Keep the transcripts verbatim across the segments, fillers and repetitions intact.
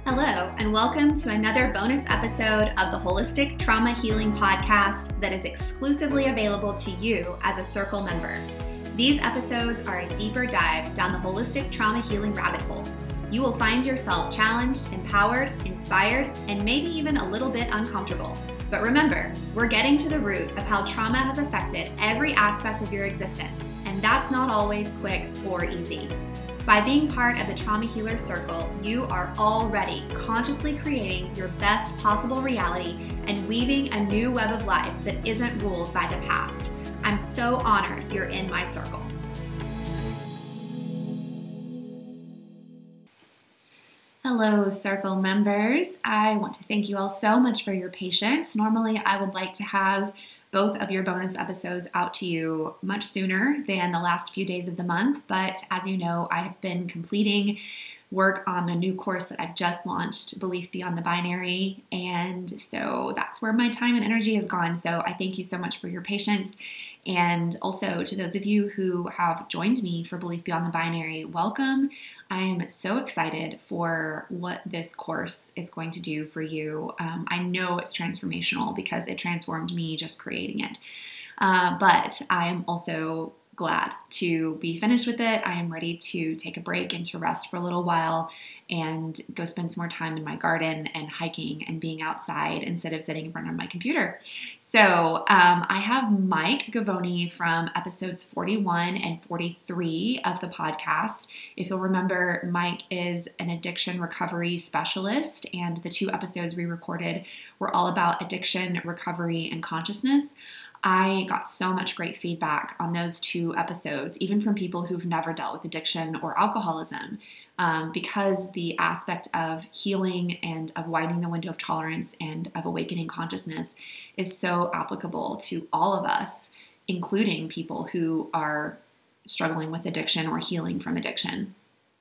Hello, and welcome to another bonus episode of the Holistic Trauma Healing Podcast that is exclusively available to you as a Circle member. These episodes are a deeper dive down the holistic trauma healing rabbit hole. You will find yourself challenged, empowered, inspired, and maybe even a little bit uncomfortable. But remember, we're getting to the root of how trauma has affected every aspect of your existence, and that's not always quick or easy. By being part of the Trauma Healer Circle, you are already consciously creating your best possible reality and weaving a new web of life that isn't ruled by the past. I'm so honored you're in my circle. Hello, Circle members. I want to thank you all so much for your patience. Normally, I would like to have both of your bonus episodes out to you much sooner than the last few days of the month. But as you know, I have been completing work on the new course that I've just launched, Belief Beyond the Binary. And so that's where my time and energy has gone. So I thank you so much for your patience. And also to those of you who have joined me for Belief Beyond the Binary, welcome. I am so excited for what this course is going to do for you. Um, I know it's transformational because it transformed me just creating it. Uh, but I am also glad to be finished with it. I am ready to take a break and to rest for a little while and go spend some more time in my garden and hiking and being outside instead of sitting in front of my computer. So um, I have Mike Gavoni from episodes forty-one and forty-three of the podcast. If you'll remember, Mike is an addiction recovery specialist, and the two episodes we recorded were all about addiction, recovery, and consciousness. I got so much great feedback on those two episodes, even from people who've never dealt with addiction or alcoholism, um, because the aspect of healing and of widening the window of tolerance and of awakening consciousness is so applicable to all of us, including people who are struggling with addiction or healing from addiction.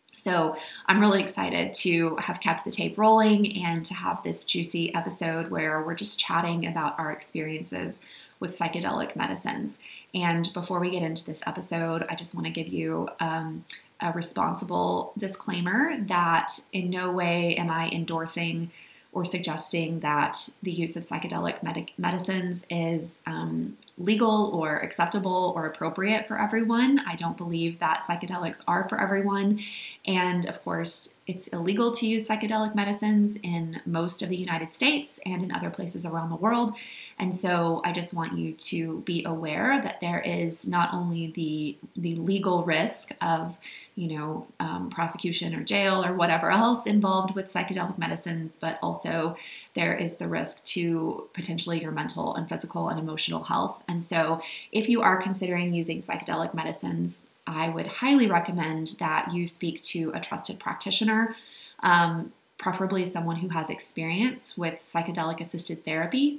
So I'm really excited to have kept the tape rolling and to have this juicy episode where we're just chatting about our experiences with psychedelic medicines. And before we get into this episode, I just want to give you um, a responsible disclaimer that in no way am I endorsing or suggesting that the use of psychedelic medic- medicines is um, legal or acceptable or appropriate for everyone. I don't believe that psychedelics are for everyone. And of course, it's illegal to use psychedelic medicines in most of the United States and in other places around the world. And so I just want you to be aware that there is not only the, the legal risk of you know, um, prosecution or jail or whatever else involved with psychedelic medicines, but also there is the risk to potentially your mental and physical and emotional health. And so if you are considering using psychedelic medicines, I would highly recommend that you speak to a trusted practitioner, um, preferably someone who has experience with psychedelic assisted therapy,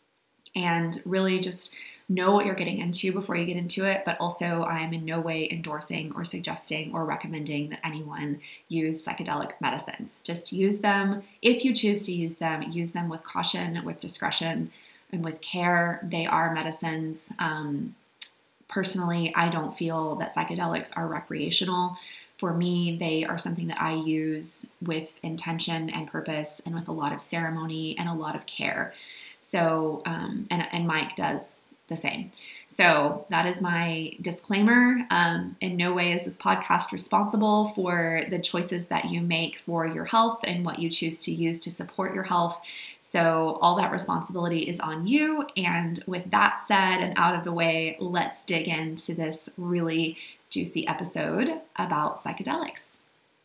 and really just know what you're getting into before you get into it. But also, I am in no way endorsing or suggesting or recommending that anyone use psychedelic medicines. Just use them. If you choose to use them, use them with caution, with discretion, and with care. They are medicines. Um, personally, I don't feel that psychedelics are recreational. For me, they are something that I use with intention and purpose and with a lot of ceremony and a lot of care. So, um, and, and Mike does the same. So that is my disclaimer. Um, in no way is this podcast responsible for the choices that you make for your health and what you choose to use to support your health. So all that responsibility is on you. And with that said and out of the way, let's dig into this really juicy episode about psychedelics.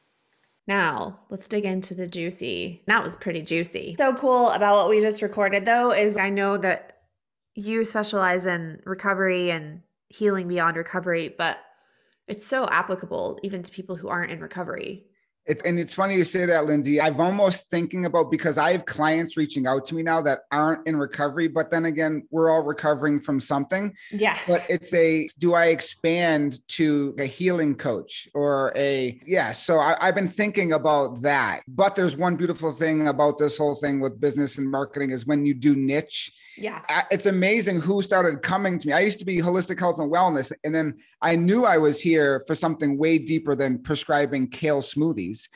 Now, let's dig into the juicy. That was pretty juicy. So cool about what we just recorded, though, is I know that you specialize in recovery and healing beyond recovery, but it's so applicable even to people who aren't in recovery. It's, and it's funny you say that, Lindsay. I'm almost thinking about, because I have clients reaching out to me now that aren't in recovery, but then again, we're all recovering from something. Yeah. But it's a, do I expand to a healing coach or a, yeah. So I, I've been thinking about that. But there's one beautiful thing about this whole thing with business and marketing is when you do niche. Yeah. It's amazing who started coming to me. I used to be holistic health and wellness. And then I knew I was here for something way deeper than prescribing kale smoothies.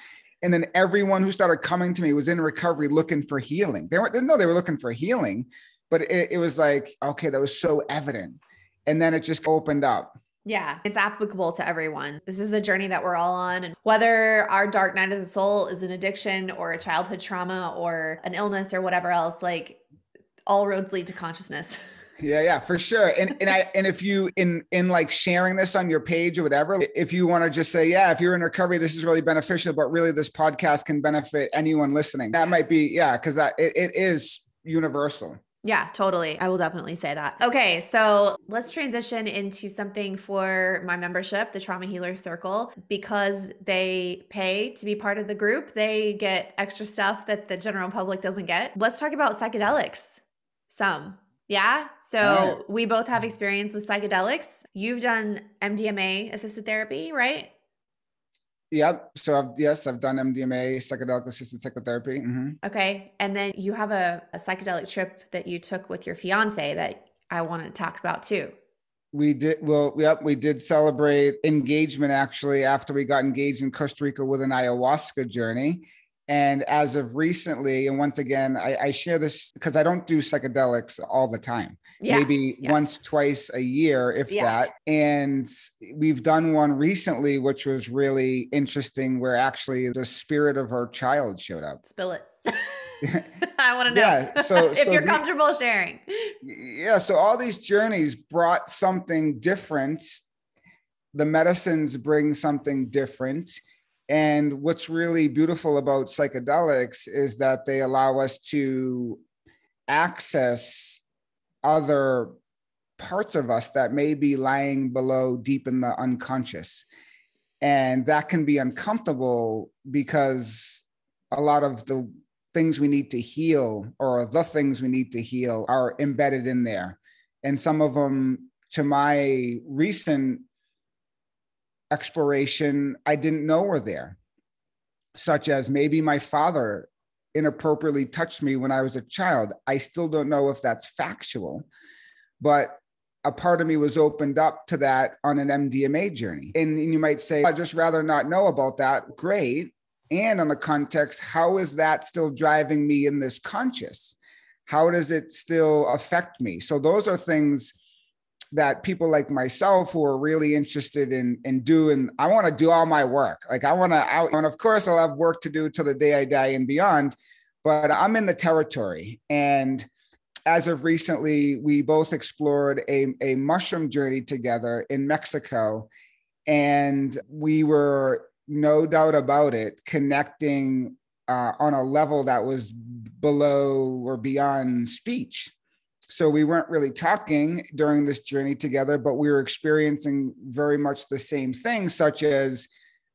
And then everyone who started coming to me was in recovery looking for healing. They weren't, they didn't know they were looking for healing, but it, it was like, okay, that was so evident. And then it just opened up. Yeah, it's applicable to everyone. This is the journey that we're all on. And whether our dark night of the soul is an addiction or a childhood trauma or an illness or whatever else, like all roads lead to consciousness. Yeah, yeah, for sure. And and I and if you in in like sharing this on your page or whatever, if you want to just say, yeah, if you're in recovery, this is really beneficial, but really this podcast can benefit anyone listening. That might be, yeah, because that it, it is universal. Yeah, totally. I will definitely say that. Okay, so let's transition into something for my membership, the Trauma Healer Circle. Because they pay to be part of the group, they get extra stuff that the general public doesn't get. Let's talk about psychedelics. Some. Yeah. So right. We both have experience with psychedelics. You've done M D M A assisted therapy, right? Yeah. So I've, yes, I've done M D M A, psychedelic assisted psychotherapy. Mm-hmm. Okay. And then you have a, a psychedelic trip that you took with your fiance that I want to talk about too. We did. Well, yep. We did celebrate engagement actually after we got engaged in Costa Rica with an ayahuasca journey. And as of recently, and once again, I, I share this because I don't do psychedelics all the time, yeah, maybe yeah. once, twice a year, if yeah. that. And we've done one recently, which was really interesting, where actually the spirit of our child showed up. Spill it. I want to know yeah, so, if so you're the, comfortable sharing. Yeah. So all these journeys brought something different. The medicines bring something different. And what's really beautiful about psychedelics is that they allow us to access other parts of us that may be lying below deep in the unconscious. And that can be uncomfortable because a lot of the things we need to heal or the things we need to heal are embedded in there. And some of them, to my recent exploration, I didn't know were there, such as maybe my father inappropriately touched me when I was a child. I still don't know if that's factual, but a part of me was opened up to that on an M D M A journey. And, and you might say, I'd just rather not know about that. Great. And on the context, how is that still driving me in this conscious? How does it still affect me? So those are things that people like myself who are really interested in, in doing. I want to do all my work. Like I want to out, and of course I'll have work to do till the day I die and beyond, but I'm in the territory. And as of recently, we both explored a, a mushroom journey together in Mexico. And we were, no doubt about it, connecting uh, on a level that was below or beyond speech. So we weren't really talking during this journey together, but we were experiencing very much the same things, such as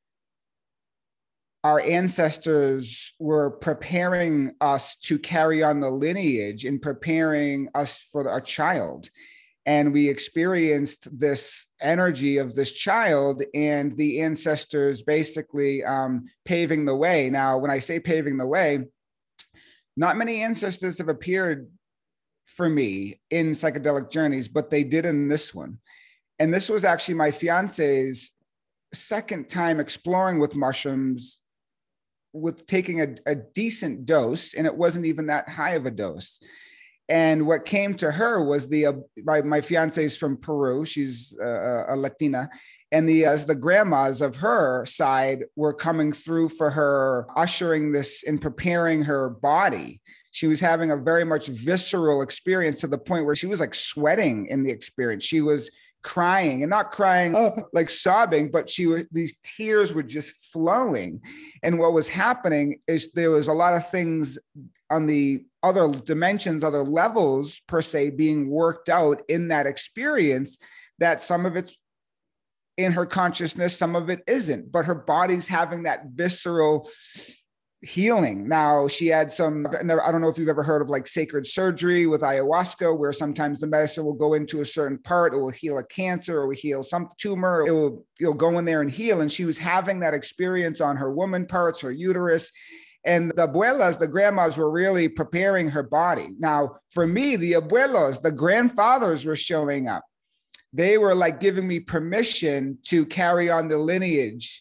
our ancestors were preparing us to carry on the lineage and preparing us for a child. And we experienced this energy of this child and the ancestors basically um, paving the way. Now, when I say paving the way, not many ancestors have appeared for me in psychedelic journeys, but they did in this one. And this was actually my fiance's second time exploring with mushrooms, with taking a, a decent dose, and it wasn't even that high of a dose. And what came to her was the, uh, my, my fiance is from Peru. She's uh, a Latina. And the, as the grandmas of her side were coming through for her, ushering this and preparing her body. She was having a very much visceral experience to the point where she was like sweating in the experience. She was crying, and not crying oh, like sobbing, but she was, these tears were just flowing. And what was happening is there was a lot of things on the other dimensions, other levels per se, being worked out in that experience, that some of it's in her consciousness, some of it isn't, but her body's having that visceral healing. Now, she had some, I don't know if you've ever heard of like sacred surgery with ayahuasca, where sometimes the medicine will go into a certain part, it will heal a cancer, or will heal some tumor, it will, you'll go in there and heal. And she was having that experience on her woman parts, her uterus. And the abuelas, the grandmas, were really preparing her body. Now, for me, the abuelos, the grandfathers were showing up. They were like giving me permission to carry on the lineage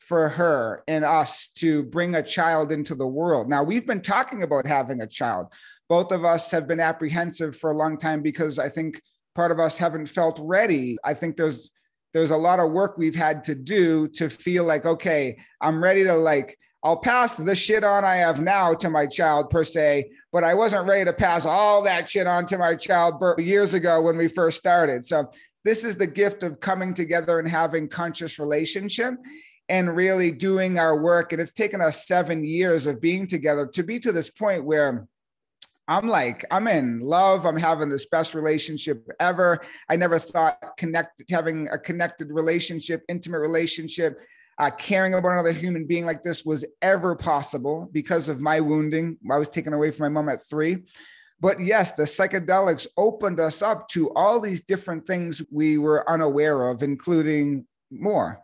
for her and us to bring a child into the world. Now, we've been talking about having a child. Both of us have been apprehensive for a long time because I think part of us haven't felt ready. I think there's there's a lot of work we've had to do to feel like, okay, I'm ready to like, I'll pass the shit on I have now to my child per se, but I wasn't ready to pass all that shit on to my child years ago when we first started. So this is the gift of coming together and having conscious relationship and really doing our work. And it's taken us seven years of being together to be to this point where I'm like, I'm in love. I'm having this best relationship ever. I never thought connect, having a connected relationship, intimate relationship, uh, caring about another human being like this was ever possible because of my wounding. I was taken away from my mom at three. But yes, the psychedelics opened us up to all these different things we were unaware of, including more.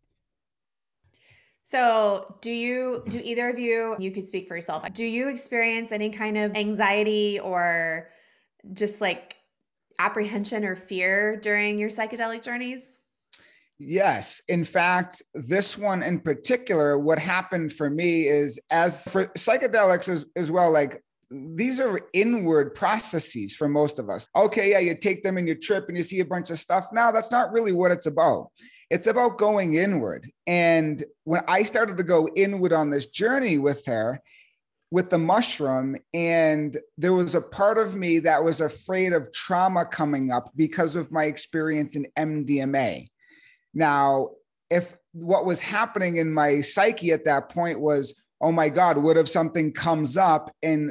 So do you, do either of you, you could speak for yourself, do you experience any kind of anxiety or just like apprehension or fear during your psychedelic journeys? Yes. In fact, this one in particular, what happened for me is, as for psychedelics as, as well, like these are inward processes for most of us. Okay, yeah, you take them and you trip and you see a bunch of stuff. Now, that's not really what it's about. It's about going inward. And when I started to go inward on this journey with her, with the mushroom, and there was a part of me that was afraid of trauma coming up because of my experience in M D M A. Now, if what was happening in my psyche at that point was, oh my God, what if something comes up and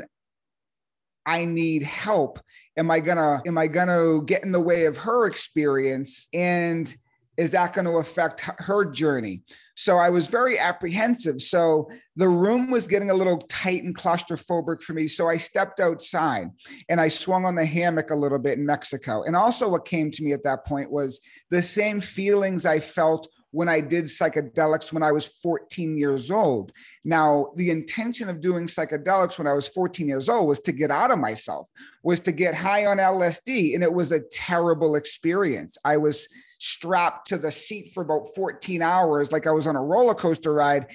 I need help? Am I gonna, am I gonna get in the way of her experience? And is that going to affect her journey? So I was very apprehensive. So the room was getting a little tight and claustrophobic for me. So I stepped outside and I swung on the hammock a little bit in Mexico. And also what came to me at that point was the same feelings I felt when I did psychedelics when I was fourteen years old. Now, the intention of doing psychedelics when I was fourteen years old was to get out of myself, was to get high on L S D. And it was a terrible experience. I was strapped to the seat for about fourteen hours, like I was on a roller coaster ride.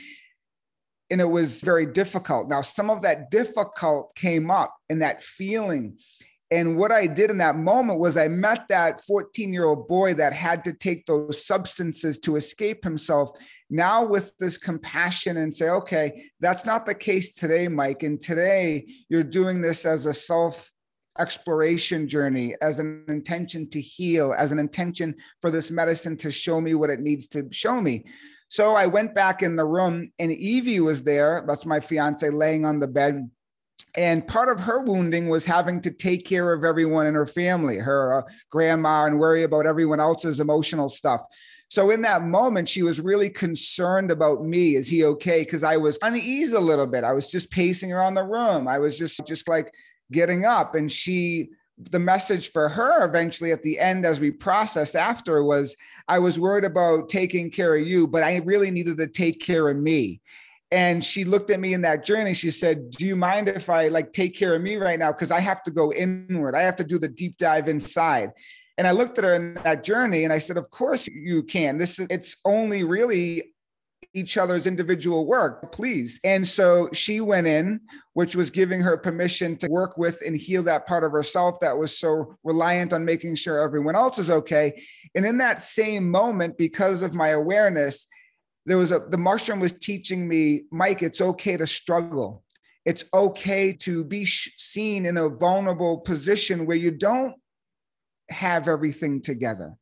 And it was very difficult. Now, some of that difficult came up in that feeling. And what I did in that moment was I met that fourteen-year-old boy that had to take those substances to escape himself. Now with this compassion and say, okay, that's not the case today, Mike. And today you're doing this as a self exploration journey, as an intention to heal, as an intention for this medicine to show me what it needs to show me. So I went back in the room and Evie was there. That's my fiance, laying on the bed. And part of her wounding was having to take care of everyone in her family, her uh, grandma, and worry about everyone else's emotional stuff. So in that moment, she was really concerned about me. Is he okay? Because I was uneasy a little bit. I was just pacing around the room. I was just, just like getting up. And she, the message for her eventually at the end, as we processed after, was, I was worried about taking care of you, but I really needed to take care of me. And she looked at me in that journey. She said, do you mind if I like take care of me right now? Because I have to go inward. I have to do the deep dive inside. And I looked at her in that journey and I said, of course you can. This is, it's only really each other's individual work, please. And so she went in, which was giving her permission to work with and heal that part of herself that was so reliant on making sure everyone else is okay. And in that same moment, because of my awareness, there was a, the mushroom was teaching me, Mike, it's okay to struggle. It's okay to be sh- seen in a vulnerable position where you don't have everything together.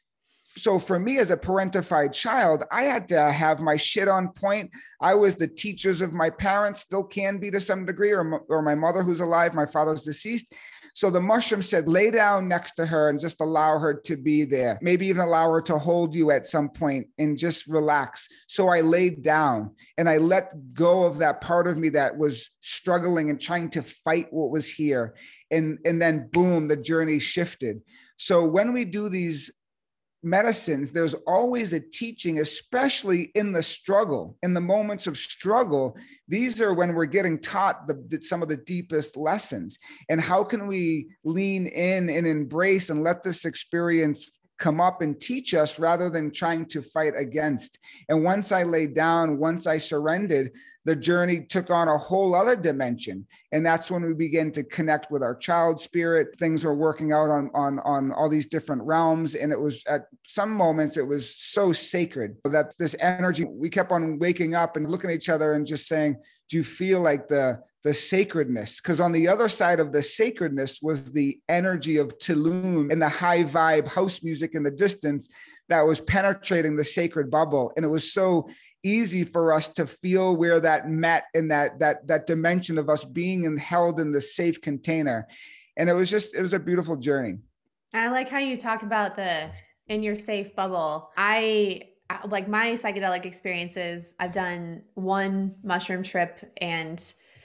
So for me as a parentified child, I had to have my shit on point. I was the teachers of my parents, still can be to some degree, or, or my mother who's alive, my father's deceased. So the mushroom said, lay down next to her and just allow her to be there. Maybe even allow her to hold you at some point and just relax. So I laid down and I let go of that part of me that was struggling and trying to fight what was here. And, and then boom, the journey shifted. So when we do these medicines, there's always a teaching, especially in the struggle, in the moments of struggle. These are when we're getting taught the, the, some of the deepest lessons. And how can we lean in and embrace and let this experience come up and teach us rather than trying to fight against. And once I laid down, once I surrendered, the journey took on a whole other dimension. And that's when we began to connect with our child spirit. Things were working out on, on, on all these different realms. And it was at some moments, it was so sacred that this energy, we kept on waking up and looking at each other and just saying, do you feel like the, the sacredness? Because on the other side of the sacredness was the energy of Tulum and the high vibe house music in the distance that was penetrating the sacred bubble. And it was so easy for us to feel where that met in that that that dimension of us being in, held in the safe container. And it was just, it was a beautiful journey. I like how you talk about the in your safe bubble. I like my psychedelic experiences. I've done one mushroom trip and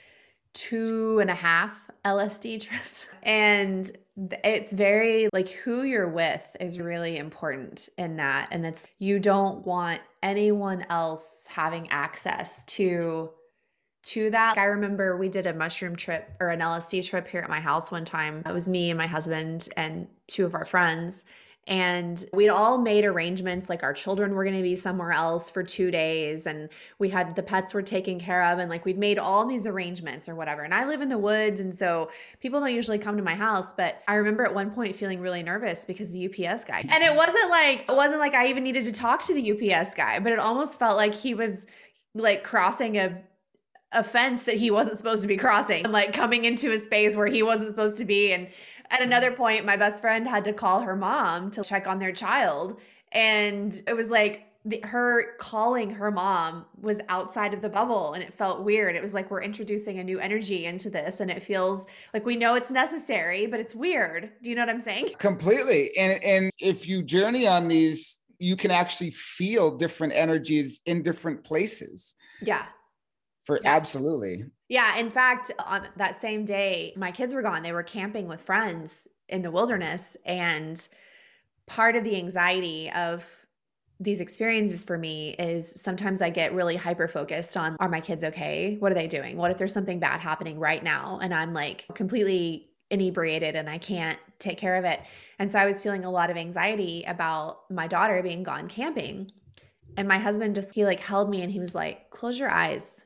two and a half L S D trips. And it's very like who you're with is really important in that. And it's, you don't want anyone else having access to, to that. I remember we did a mushroom trip or an L S D trip here at my house one time. It was me and my husband and two of our friends. And we'd all made arrangements, like our children were going to be somewhere else for two days. And we had, the pets were taken care of. And like, we'd made all these arrangements or whatever. And I live in the woods. And so people don't usually come to my house, but I remember at one point feeling really nervous because the U P S guy, and it wasn't like, it wasn't like I even needed to talk to the U P S guy, but it almost felt like he was like crossing a a fence that he wasn't supposed to be crossing, and like coming into a space where he wasn't supposed to be. And at another point, my best friend had to call her mom to check on their child. And it was like the, her calling her mom was outside of the bubble, and it felt weird. It was like, we're introducing a new energy into this, and it feels like we know it's necessary, but it's weird. Do you know what I'm saying? Completely. And, and if you journey on these, you can actually feel different energies in different places. Yeah. For yeah. Absolutely. Yeah. In fact, on that same day, my kids were gone. They were camping with friends in the wilderness. And part of the anxiety of these experiences for me is sometimes I get really hyper-focused on, are my kids okay? What are they doing? What if there's something bad happening right now? And I'm like completely inebriated and I can't take care of it. And so I was feeling a lot of anxiety about my daughter being gone camping. And my husband just, he like held me and he was like, close your eyes.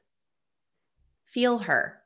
Feel her.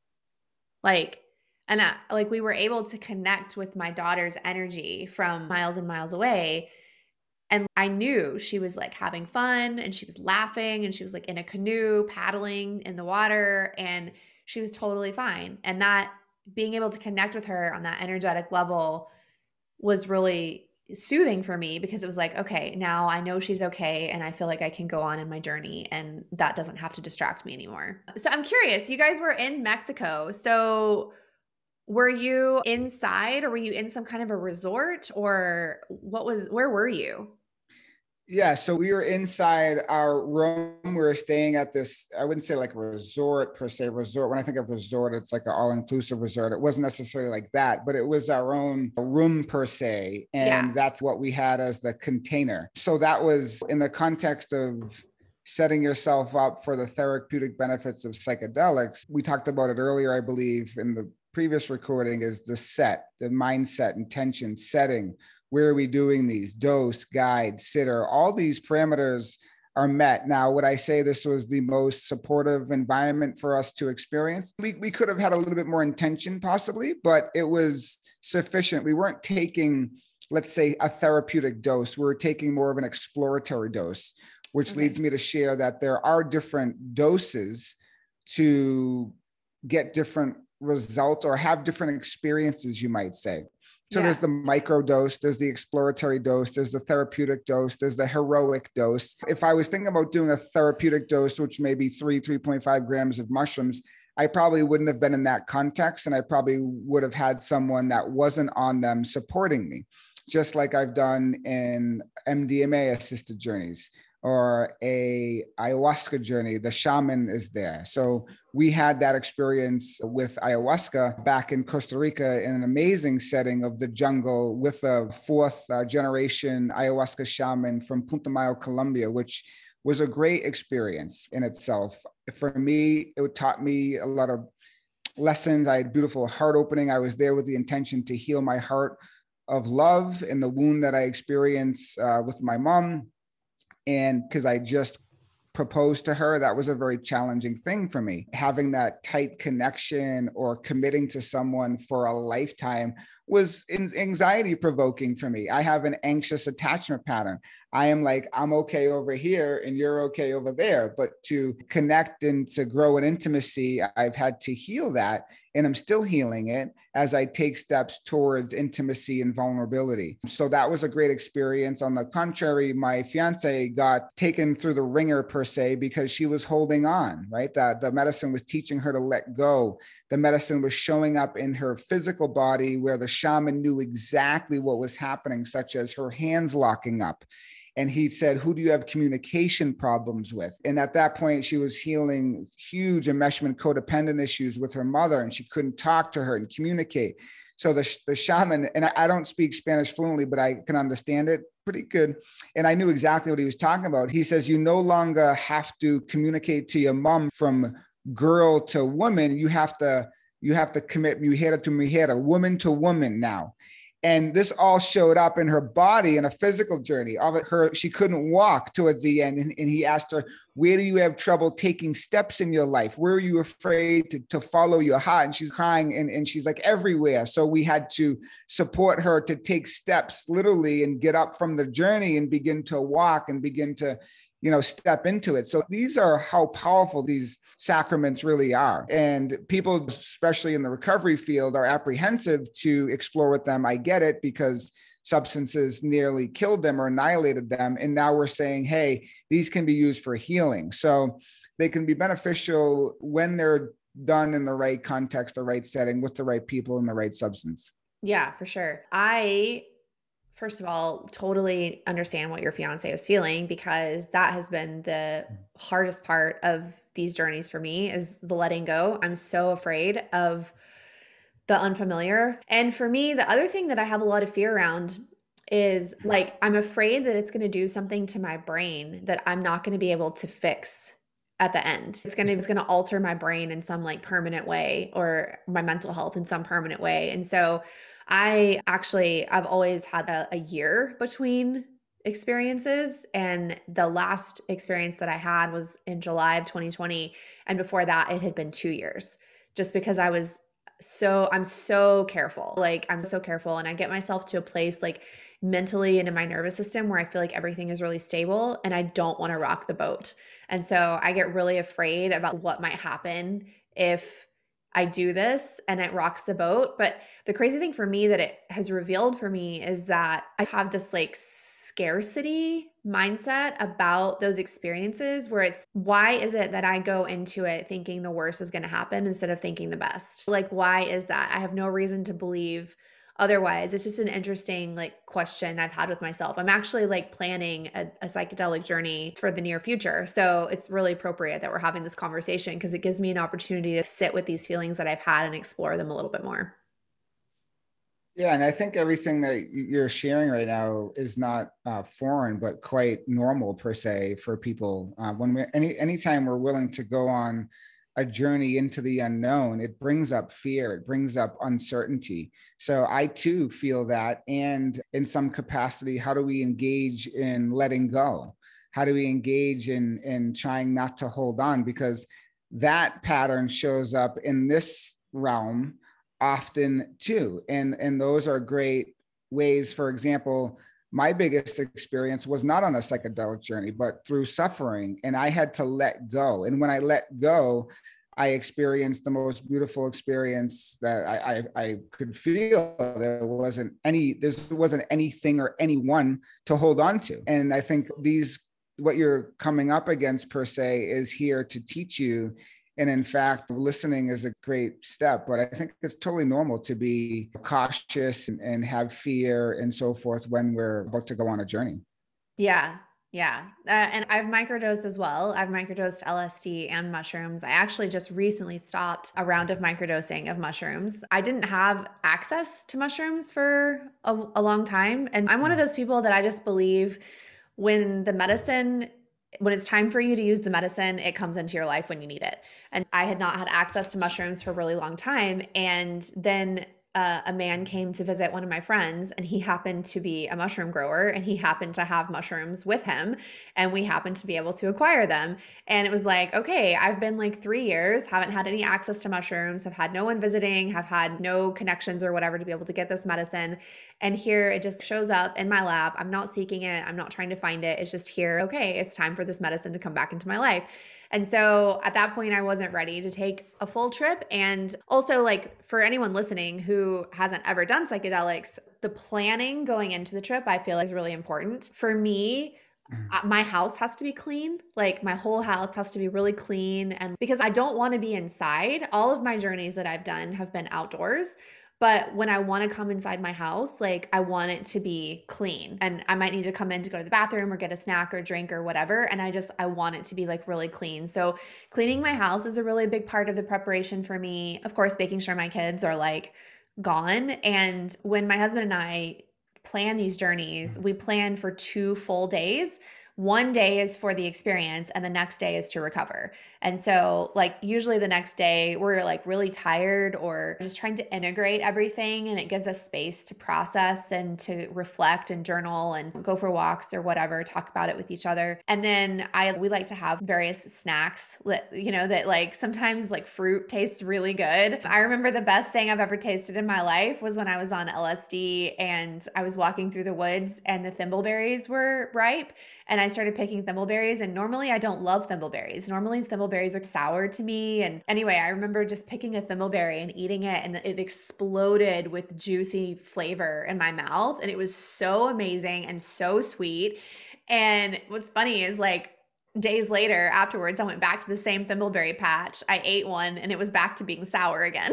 Like, and I, like we were able to connect with my daughter's energy from miles and miles away. And I knew she was like having fun and she was laughing and she was like in a canoe paddling in the water and she was totally fine. And that being able to connect with her on that energetic level was really soothing for me because it was like, okay, now I know she's okay and I feel like I can go on in my journey and that doesn't have to distract me anymore. So I'm curious, you guys were in Mexico. So were you inside or were you in some kind of a resort or what was, where were you? Yeah, so we were inside our room. We were staying at this, I wouldn't say like a resort per se, resort. When I think of resort, it's like an all-inclusive resort. It wasn't necessarily like that, but it was our own room per se. And yeah. That's what we had as the container. So that was in the context of setting yourself up for the therapeutic benefits of psychedelics. We talked about it earlier, I believe, in the previous recording, is the set, the mindset, intention, setting. Where are we doing these? Dose, guide, sitter, all these parameters are met. Now, would I say this was the most supportive environment for us to experience? We, we could have had a little bit more intention possibly, but it was sufficient. We weren't taking, let's say, a therapeutic dose. We were taking more of an exploratory dose, which okay. leads me to share that there are different doses to get different results or have different experiences, you might say. So yeah. There's the micro dose, there's the exploratory dose, there's the therapeutic dose, there's the heroic dose. If I was thinking about doing a therapeutic dose, which may be three, three point five grams of mushrooms, I probably wouldn't have been in that context. And I probably would have had someone that wasn't on them supporting me, just like I've done in M D M A assisted journeys or a ayahuasca journey. The shaman is there. So we had that experience with ayahuasca back in Costa Rica in an amazing setting of the jungle with a fourth uh, generation ayahuasca shaman from Putumayo, Colombia, which was a great experience in itself. For me, it taught me a lot of lessons. I had beautiful heart opening. I was there with the intention to heal my heart of love and the wound that I experienced uh, with my mom. And because I just proposed to her, that was a very challenging thing for me. Having that tight connection or committing to someone for a lifetime was anxiety provoking for me. I have an anxious attachment pattern. I am like, I'm okay over here and you're okay over there. But to connect and to grow in intimacy, I've had to heal that. And I'm still healing it as I take steps towards intimacy and vulnerability. So that was a great experience. On the contrary, my fiance got taken through the ringer per se, because she was holding on, right? That the medicine was teaching her to let go. The medicine was showing up in her physical body where the shaman knew exactly what was happening, such as her hands locking up. And he said, who do you have communication problems with? And at that point, she was healing huge enmeshment codependent issues with her mother, and she couldn't talk to her and communicate. So the, the shaman, and I, I don't speak Spanish fluently, but I can understand it pretty good. And I knew exactly what he was talking about. He says, you no longer have to communicate to your mom from girl to woman. You have to, you have to commit mujer to mujer, woman to woman now. And this all showed up in her body in a physical journey of her. She couldn't walk towards the end. And, and he asked her, where do you have trouble taking steps in your life? Where are you afraid to, to follow your heart? And she's crying and, and she's like, everywhere. So we had to support her to take steps literally and get up from the journey and begin to walk and begin to, you know, step into it. So these are how powerful these sacraments really are. And people, especially in the recovery field, are apprehensive to explore with them. I get it, because substances nearly killed them or annihilated them. And now we're saying, hey, these can be used for healing. So they can be beneficial when they're done in the right context, the right setting, with the right people and the right substance. Yeah, for sure. I First of all, totally understand what your fiance is feeling, because that has been the hardest part of these journeys for me, is the letting go. I'm so afraid of the unfamiliar. And for me, the other thing that I have a lot of fear around is like, I'm afraid that it's going to do something to my brain that I'm not going to be able to fix at the end. It's going to, it's going to alter my brain in some like permanent way, or my mental health in some permanent way. And so I actually, I've always had a, a year between experiences. And the last experience that I had was in July of twenty twenty. And before that, it had been two years just because I was so, I'm so careful. Like I'm so careful. And I get myself to a place like mentally and in my nervous system where I feel like everything is really stable and I don't want to rock the boat. And so I get really afraid about what might happen if I do this and it rocks the boat. But the crazy thing for me that it has revealed for me is that I have this like scarcity mindset about those experiences where it's, why is it that I go into it thinking the worst is going to happen instead of thinking the best? Like, why is that? I have no reason to believe otherwise. It's just an interesting like question I've had with myself. I'm actually like planning a, a psychedelic journey for the near future. So it's really appropriate that we're having this conversation, because it gives me an opportunity to sit with these feelings that I've had and explore them a little bit more. Yeah, and I think everything that you're sharing right now is not uh, foreign, but quite normal per se for people. Uh, when we any anytime we're willing to go on a journey into the unknown, it brings up fear, it brings up uncertainty. So I too feel that. And in some capacity, how do we engage in letting go? How do we engage in, in trying not to hold on? Because that pattern shows up in this realm often too. And, and those are great ways. For example, my biggest experience was not on a psychedelic journey, but through suffering. And I had to let go. And when I let go, I experienced the most beautiful experience that I, I, I could feel. There wasn't any, there wasn't anything or anyone to hold on to. And I think these, what you're coming up against per se is here to teach you. And in fact, listening is a great step, but I think it's totally normal to be cautious and, and have fear and so forth when we're about to go on a journey. Yeah. Yeah. Uh, and I've microdosed as well. I've microdosed L S D and mushrooms. I actually just recently stopped a round of microdosing of mushrooms. I didn't have access to mushrooms for a, a long time. And I'm one of those people that I just believe when the medicine when it's time for you to use the medicine, it comes into your life when you need it. And I had not had access to mushrooms for a really long time. And then uh, a man came to visit one of my friends, and he happened to be a mushroom grower, and he happened to have mushrooms with him, and we happened to be able to acquire them. And it was like, okay, I've been like three years, haven't had any access to mushrooms, have had no one visiting, have had no connections or whatever to be able to get this medicine. And here it just shows up in my lap. I'm not seeking it. I'm not trying to find it. It's just here. Okay, it's time for this medicine to come back into my life. And so at that point, I wasn't ready to take a full trip. And also, like, for anyone listening who hasn't ever done psychedelics, the planning going into the trip, I feel is really important. For me, uh, my house has to be clean. Like, my whole house has to be really clean. And because I don't want to be inside, all of my journeys that I've done have been outdoors. But when I want to come inside my house, like, I want it to be clean, and I might need to come in to go to the bathroom or get a snack or drink or whatever. And I just, I want it to be like really clean. So cleaning my house is a really big part of the preparation for me. Of course, making sure my kids are like gone. And when my husband and I plan these journeys, we plan for two full days. One day is for the experience, and the next day is to recover. And so, like, usually the next day we're like really tired or just trying to integrate everything, and it gives us space to process and to reflect and journal and go for walks or whatever, talk about it with each other. And then I we like to have various snacks that, you know, that like sometimes like fruit tastes really good. I remember the best thing I've ever tasted in my life was when I was on L S D and I was walking through the woods and the thimbleberries were ripe. And I started picking thimbleberries, and normally I don't love thimbleberries. Normally thimbleberries are sour to me. And anyway, I remember just picking a thimbleberry and eating it, and it exploded with juicy flavor in my mouth. And it was so amazing and so sweet. And what's funny is, like, days later afterwards, I went back to the same thimbleberry patch. I ate one and it was back to being sour again.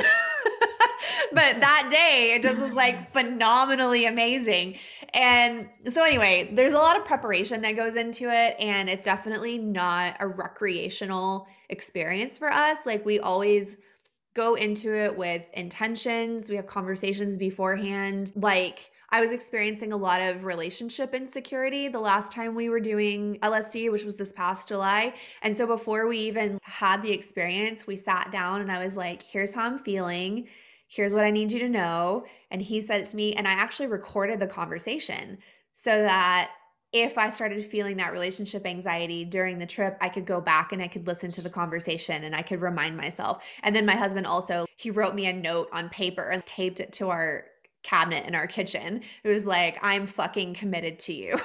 But that day, it just was like phenomenally amazing. And so anyway, there's a lot of preparation that goes into it, and it's definitely not a recreational experience for us. Like, we always go into it with intentions. We have conversations beforehand. Like, I was experiencing a lot of relationship insecurity the last time we were doing L S D, which was this past July. And so before we even had the experience, we sat down and I was like, here's how I'm feeling. Here's what I need you to know. And he said it to me, and I actually recorded the conversation so that if I started feeling that relationship anxiety during the trip, I could go back and I could listen to the conversation and I could remind myself. And then my husband also, he wrote me a note on paper and taped it to our cabinet in our kitchen. It was like, I'm fucking committed to you.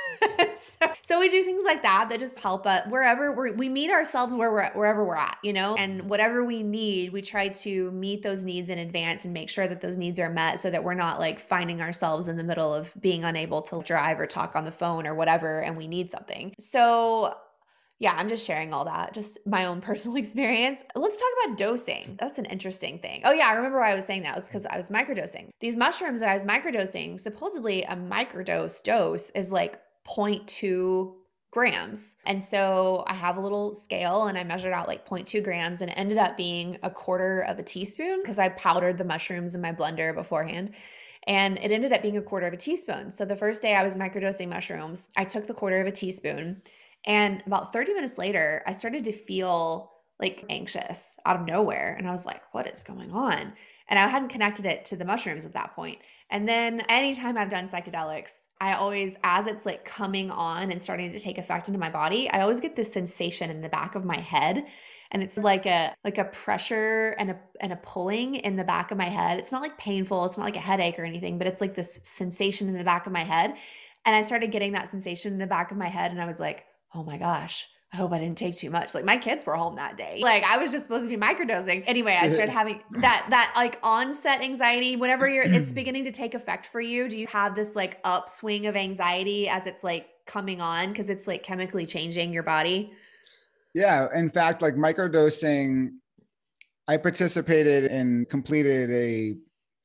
so, so we do things like that that just help us wherever we're, we meet ourselves where we're wherever we're at, you know, and whatever we need, we try to meet those needs in advance and make sure that those needs are met so that we're not like finding ourselves in the middle of being unable to drive or talk on the phone or whatever, and we need something. So yeah, I'm just sharing all that, just my own personal experience. Let's talk about dosing. That's an interesting thing. Oh yeah, I remember why I was saying that was because I was microdosing. These mushrooms that I was microdosing, supposedly a microdose dose is like zero point two grams. And so I have a little scale and I measured out like zero point two grams, and it ended up being a quarter of a teaspoon because I powdered the mushrooms in my blender beforehand. And it ended up being a quarter of a teaspoon. So the first day I was microdosing mushrooms, I took the quarter of a teaspoon. And about thirty minutes later, I started to feel like anxious out of nowhere. And I was like, what is going on? And I hadn't connected it to the mushrooms at that point. And then anytime I've done psychedelics, I always, as it's like coming on and starting to take effect into my body, I always get this sensation in the back of my head. And it's like a like a pressure and a and a pulling in the back of my head. It's not like painful, it's not like a headache or anything, but it's like this sensation in the back of my head. And I started getting that sensation in the back of my head, and I was like, oh my gosh, I hope I didn't take too much. Like, my kids were home that day. Like, I was just supposed to be microdosing. Anyway, I started having that, that like onset anxiety whenever you're, it's beginning to take effect for you. Do you have this like upswing of anxiety as it's like coming on? Cause it's like chemically changing your body. Yeah. In fact, like microdosing, I participated and completed a,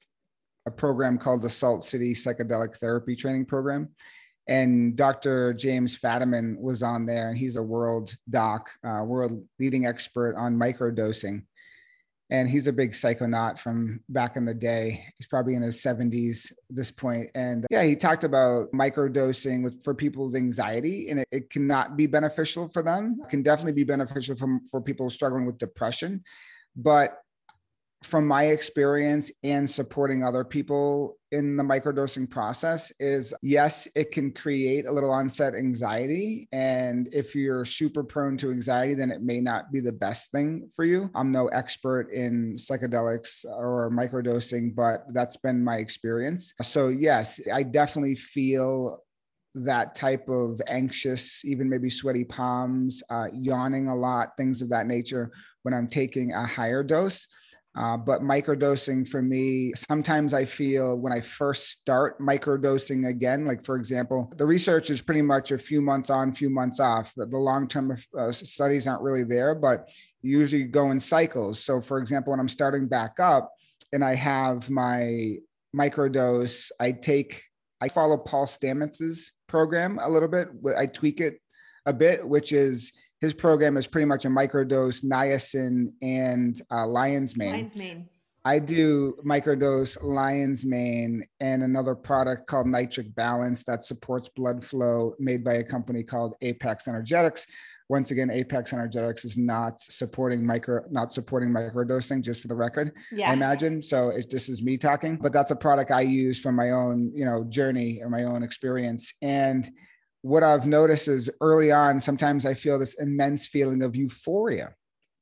a program called the Salt City Psychedelic Therapy Training Program. And Doctor James Fadiman was on there, and he's a world doc, uh, world leading expert on microdosing. And he's a big psychonaut from back in the day. He's probably in his seventies at this point. And yeah, he talked about microdosing with, for people with anxiety, and it, it cannot be beneficial for them. It can definitely be beneficial for, for people struggling with depression. But from my experience and supporting other people in the microdosing process is, yes, it can create a little onset anxiety. And if you're super prone to anxiety, then it may not be the best thing for you. I'm no expert in psychedelics or microdosing, but that's been my experience. So yes, I definitely feel that type of anxious, even maybe sweaty palms, uh, yawning a lot, things of that nature when I'm taking a higher dose. Uh, but microdosing for me, sometimes I feel when I first start microdosing again, like for example, the research is pretty much a few months on, few months off. The long-term uh, studies aren't really there, but you usually go in cycles. So for example, when I'm starting back up and I have my microdose, I take, I follow Paul Stamets's program a little bit. I tweak it a bit, which is his program is pretty much a microdose niacin and uh, lion's mane. Lion's mane. I do microdose lion's mane and another product called Nitric Balance that supports blood flow, made by a company called Apex Energetics. Once again, Apex Energetics is not supporting micro, not supporting microdosing, just for the record, yeah. I imagine. So it, this is me talking, but that's a product I use from my own, you know, journey or my own experience. And what I've noticed is early on, sometimes I feel this immense feeling of euphoria.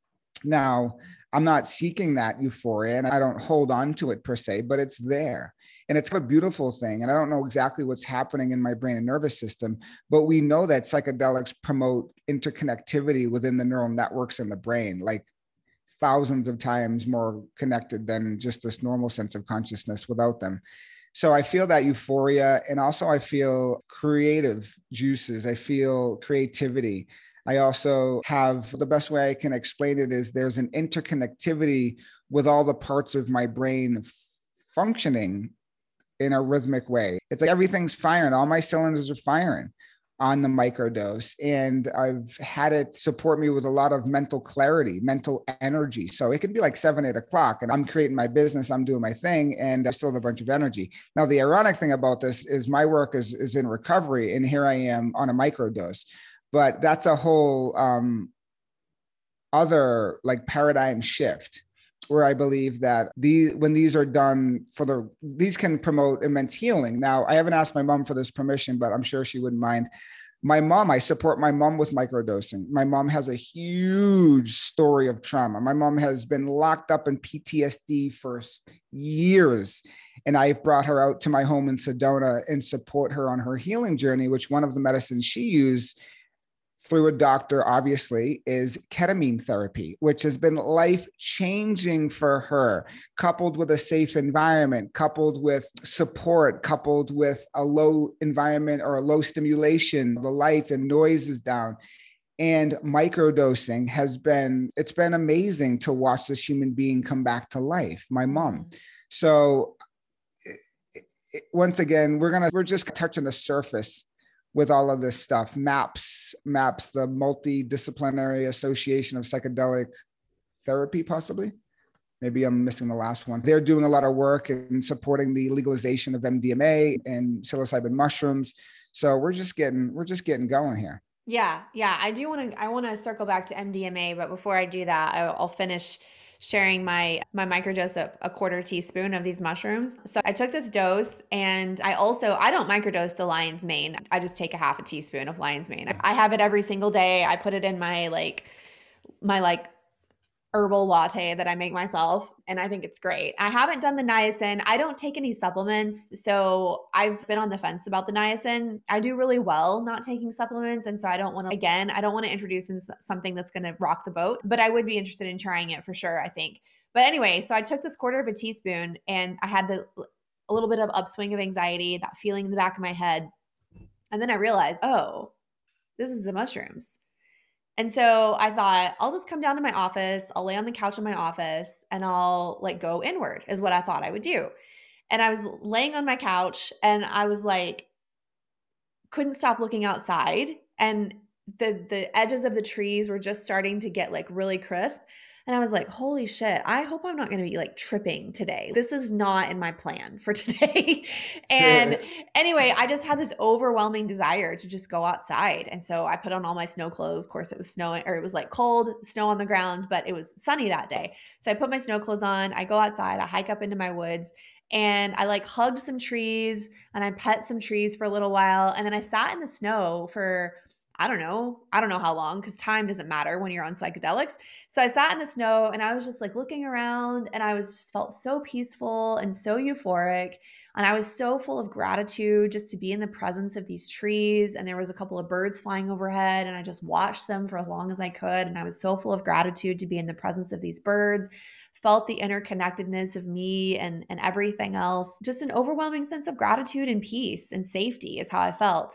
Now, I'm not seeking that euphoria and I don't hold on to it per se, but it's there. And it's a beautiful thing. And I don't know exactly what's happening in my brain and nervous system, but we know that psychedelics promote interconnectivity within the neural networks in the brain, like thousands of times more connected than just this normal sense of consciousness without them. So I feel that euphoria, and also I feel creative juices. I feel creativity. I also have, the best way I can explain it is there's an interconnectivity with all the parts of my brain functioning in a rhythmic way. It's like everything's firing. All my cylinders are firing on the microdose. And I've had it support me with a lot of mental clarity, mental energy. So it can be like seven, eight o'clock and I'm creating my business, I'm doing my thing, and I still have a bunch of energy. Now, the ironic thing about this is my work is, is in recovery, and here I am on a microdose. But that's a whole um, other like paradigm shift, where I believe that these, when these are done for the, these can promote immense healing. Now, I haven't asked my mom for this permission, but I'm sure she wouldn't mind. My mom, I support my mom with microdosing. My mom has a huge story of trauma. My mom has been locked up in P T S D for years. And I've brought her out to my home in Sedona and support her on her healing journey, which one of the medicines she used through a doctor, obviously, is ketamine therapy, which has been life-changing for her, coupled with a safe environment, coupled with support, coupled with a low environment or a low stimulation, the lights and noises down. And microdosing has been, it's been amazing to watch this human being come back to life, my mom. So once again, we're gonna, we're just touching the surface with all of this stuff. MAPS, MAPS, the Multidisciplinary Association of Psychedelic Therapy, possibly. Maybe I'm missing the last one. They're doing a lot of work in supporting the legalization of M D M A and psilocybin mushrooms. So we're just getting, we're just getting going here. Yeah, yeah. I do want to, I want to circle back to M D M A, but before I do that, I'll, I'll finish sharing my my microdose of a quarter teaspoon of these mushrooms. So I took this dose, and I also, I don't microdose the lion's mane. I just take a half a teaspoon of lion's mane. I have it every single day. I put it in my like, my like herbal latte that I make myself, and I think it's great. I haven't done the niacin. I don't take any supplements, so I've been on the fence about the niacin. I do really well not taking supplements, and so I don't want to, again, I don't want to introduce in something that's going to rock the boat, but I would be interested in trying it for sure, I think. But anyway, so I took this quarter of a teaspoon, and I had the a little bit of upswing of anxiety, that feeling in the back of my head, and then I realized, oh, this is the mushrooms. And so I thought, I'll just come down to my office. I'll lay on the couch in my office and I'll like go inward is what I thought I would do. And I was laying on my couch and I was like, couldn't stop looking outside. And the, the edges of the trees were just starting to get like really crisp. And I was like, holy shit, I hope I'm not going to be like tripping today. This is not in my plan for today. And anyway, I just had this overwhelming desire to just go outside. And so I put on all my snow clothes. Of course, it was snowing, or it was like cold, snow on the ground, but it was sunny that day. So I put my snow clothes on. I go outside, I hike up into my woods, and I like hugged some trees and I pet some trees for a little while. And then I sat in the snow for, I don't know, I don't know how long, because time doesn't matter when you're on psychedelics. So I sat in the snow and I was just like looking around, and I was just felt so peaceful and so euphoric. And I was so full of gratitude just to be in the presence of these trees. And there was a couple of birds flying overhead, and I just watched them for as long as I could. And I was so full of gratitude to be in the presence of these birds, felt the interconnectedness of me and, and everything else. Just an overwhelming sense of gratitude and peace and safety is how I felt.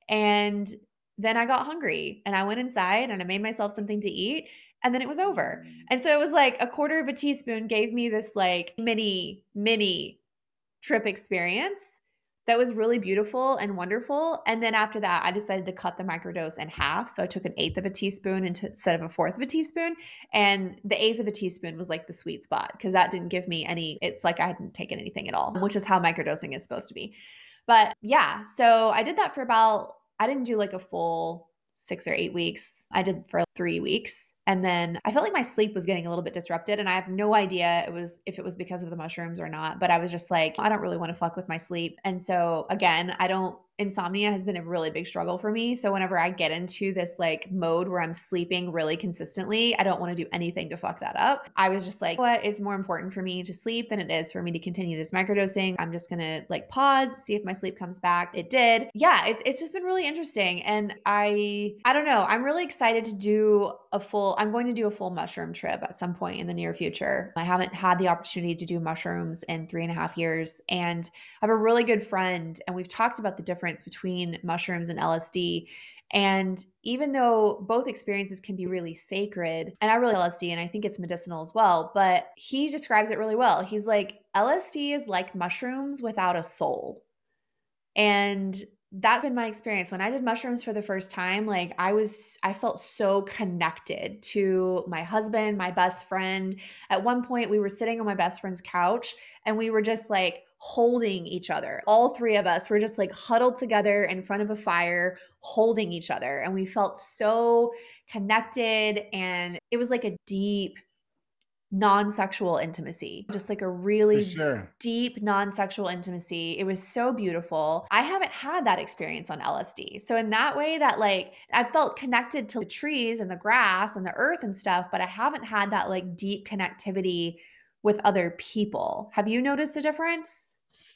And then I got hungry and I went inside and I made myself something to eat, and then it was over. And so it was like a quarter of a teaspoon gave me this like mini, mini trip experience that was really beautiful and wonderful. And then after that, I decided to cut the microdose in half. So I took an eighth of a teaspoon instead of a fourth of a teaspoon. And the eighth of a teaspoon was like the sweet spot, because that didn't give me any, it's like I hadn't taken anything at all, which is how microdosing is supposed to be. But yeah, so I did that for about, I didn't do like a full six or eight weeks. I did for three weeks. And then I felt like my sleep was getting a little bit disrupted, and I have no idea it was if it was because of the mushrooms or not, but I was just like, I don't really want to fuck with my sleep. And so again, I don't, insomnia has been a really big struggle for me. So whenever I get into this like mode where I'm sleeping really consistently, I don't want to do anything to fuck that up. I was just like, what is more important for me to sleep than it is for me to continue this microdosing? I'm just going to like pause, see if my sleep comes back. It did. Yeah, it's it's just been really interesting. And I, I don't know, I'm really excited to do a full, I'm going to do a full mushroom trip at some point in the near future. I haven't had the opportunity to do mushrooms in three and a half years. And I have a really good friend, and we've talked about the difference between mushrooms and L S D. And even though both experiences can be really sacred, and I really like L S D and I think it's medicinal as well, but he describes it really well. He's like, L S D is like mushrooms without a soul. And that's been my experience. When I did mushrooms for the first time, like I was, I felt so connected to my husband, my best friend. At one point, we were sitting on my best friend's couch and we were just like holding each other. All three of us were just like huddled together in front of a fire, holding each other. And we felt so connected. And it was like a deep, non-sexual intimacy, just like a really sure. deep non-sexual intimacy. It was so beautiful. I haven't had that experience on L S D. So in that way, that like I felt connected to the trees and the grass and the earth and stuff, but I haven't had that like deep connectivity with other people. Have you noticed a difference?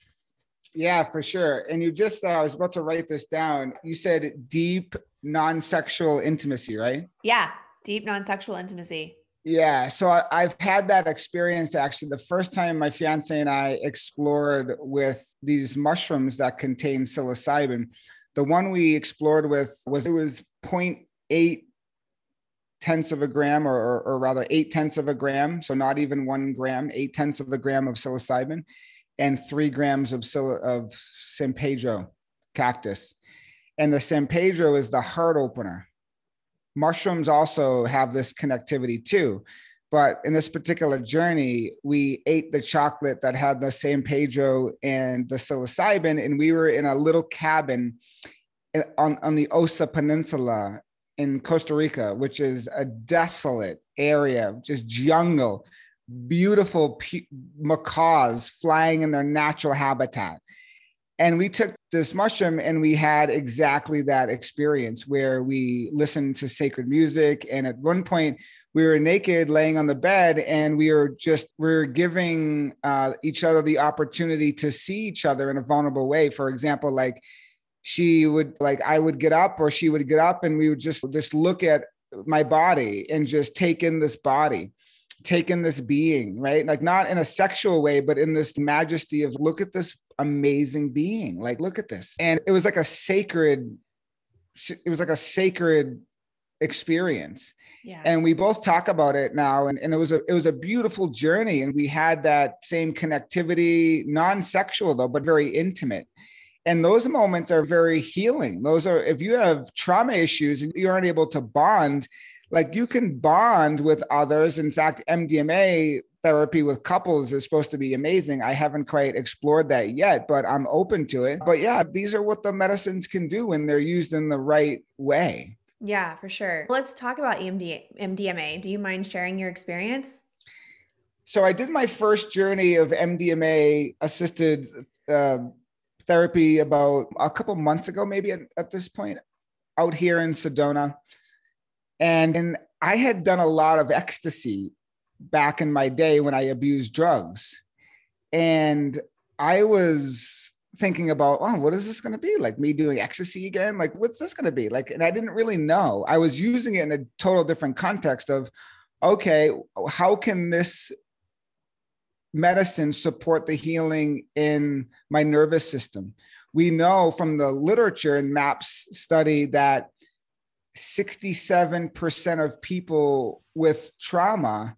Yeah, for sure. And you just, uh, I was about to write this down. You said deep non-sexual intimacy, right? Yeah, deep non-sexual intimacy. Yeah. So I, I've had that experience actually. The first time my fiance and I explored with these mushrooms that contain psilocybin, the one we explored with was, it was zero point eight tenths of a gram, or, or, or rather eight tenths of a gram. So not even one gram, eight tenths of a gram of psilocybin and three grams of, of San Pedro cactus. And the San Pedro is the heart opener. Mushrooms also have this connectivity too. But in this particular journey, we ate the chocolate that had the San Pedro and the psilocybin, and we were in a little cabin on, on the Osa Peninsula in Costa Rica, which is a desolate area, just jungle, beautiful p- macaws flying in their natural habitat. And we took this mushroom and we had exactly that experience where we listened to sacred music. And at one point we were naked laying on the bed, and we were just, we were giving uh, each other the opportunity to see each other in a vulnerable way. For example, like she would, like I would get up or she would get up, and we would just, just look at my body and just take in this body, take in this being, right? Like not in a sexual way, but in this majesty of look at this amazing being, like look at this. And it was like a sacred, it was like a sacred experience. Yeah. And we both talk about it now. And, and it was a, it was a beautiful journey. And we had that same connectivity, non-sexual though, but very intimate. And those moments are very healing. Those are, if you have trauma issues and you aren't able to bond, Like you can bond with others. In fact, M D M A therapy with couples is supposed to be amazing. I haven't quite explored that yet, but I'm open to it. But yeah, these are what the medicines can do when they're used in the right way. Yeah, for sure. Let's talk about M D M A. Do you mind sharing your experience? So I did my first journey of M D M A assisted uh, therapy about a couple months ago, maybe at, at this point, out here in Sedona. And, and I had done a lot of ecstasy back in my day when I abused drugs. And I was thinking about, oh, what is this going to be? Like me doing ecstasy again? Like, what's this going to be? Like, and I didn't really know. I was using it in a total different context of, okay, how can this medicine support the healing in my nervous system? We know from the literature and MAPS study that sixty-seven percent of people with trauma